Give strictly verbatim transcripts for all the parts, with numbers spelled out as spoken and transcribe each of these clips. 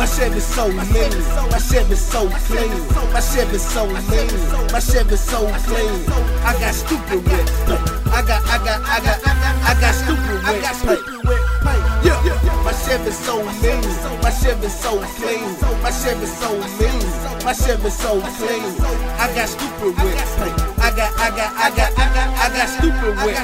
My Chevy so mean, my Chevy so clean, my Chevy so mean, my Chevy so clean. I got stupid with, I got, I got, I got, I got stupid with. Yeah, my Chevy so mean, my Chevy so clean, my Chevy so mean, my Chevy so clean. I got stupid with, I got, I got, I got, I got, I got stupid with.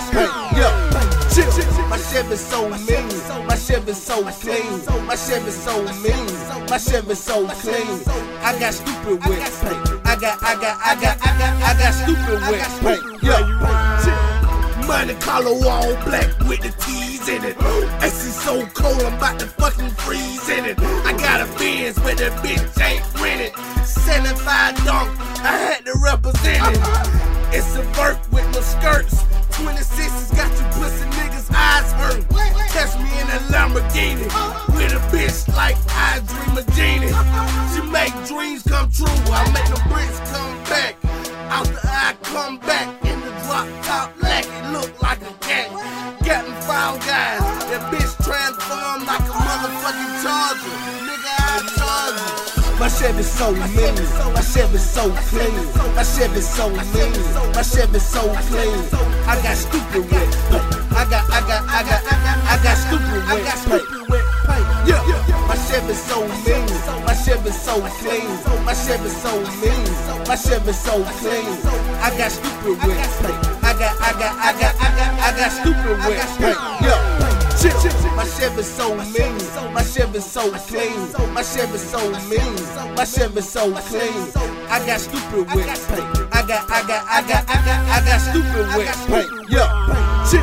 Yeah, my Chevy so mean, my Chevy so clean, my Chevy so mean, my Chevy so clean. I got stupid with, I got, I got, I got, I got, I got stupid with. Yeah. Money collar all black with the T's in it. Ice is so cold, I'm about to fucking freeze in it. I got a Benz, but the bitch ain't rented. seventy-five dunk, I had to represent it. It's a vert with no skirts. twenty-sixes got you pussy niggas' eyes hurt. Catch me in a Lamborghini with a bitch like I Dream a Genie. She make dreams come true. I make the bricks come back. Out the eye, come back in the drop top lack. It look like a cat. Getting found guys. That bitch transformed like a motherfucking charger. Nigga, I charge you. My Chevy so mean, my Chevy so clean, my Chevy so mean, my Chevy so clean. I got stupid with, I got, I got, I got, I got stupid with. I got stupid with. Yeah, my Chevy so mean, my Chevy so clean, my Chevy so mean, my Chevy so clean. I got stupid with, I got, I got, I got, I got, I got stupid with. Yeah. My Chevy so mean, my Chevy so clean, my Chevy so mean, my Chevy so clean. I got stupid with, I got, I got, I got, I got, I got stupid with. Yeah.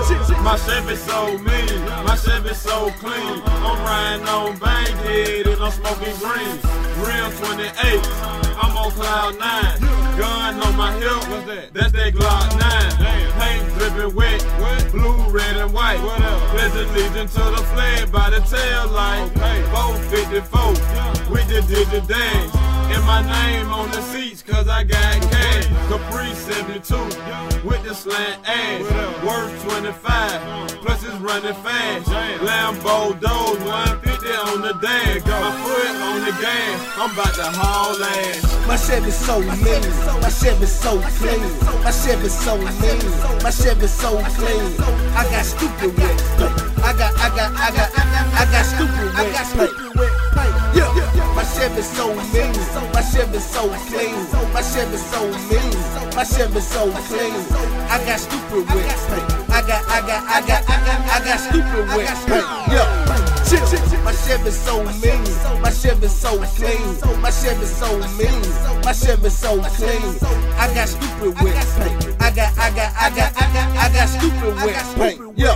My Chevy so mean, my Chevy so clean. I'm riding on Bankhead and I'm smoking green. Real twenty-eight, I'm on cloud nine. Gun on my hip, that's that Glock nine. Paint dripping wet, blue, red, and white. Pledge allegiance to the flag by the tail light. four fifty-four with the digit dash. And my name on the seats cause I got cash. Capri seventy-two with the slant ass. Worth twenty-five, plus it's running fast. Lambo doors, one fifty on the dash. My foot on the gas, I'm about to haul ass. My Chevy so mean, my Chevy so clean, my Chevy so mean, my Chevy so clean. I got stupid with, I got, I got, I got, I got stupid with. I got stupid with. Yeah, my Chevy so mean, my Chevy so clean, my Chevy so mean, my Chevy so clean. I got stupid with, I got, I got, I got, I got, I got stupid with. Yeah, my Chevy so mean, my Chevy so clean, my Chevy so mean, my Chevy so clean. I got stupid with, I got, I got, I got, I got, I got stupid with. Yeah.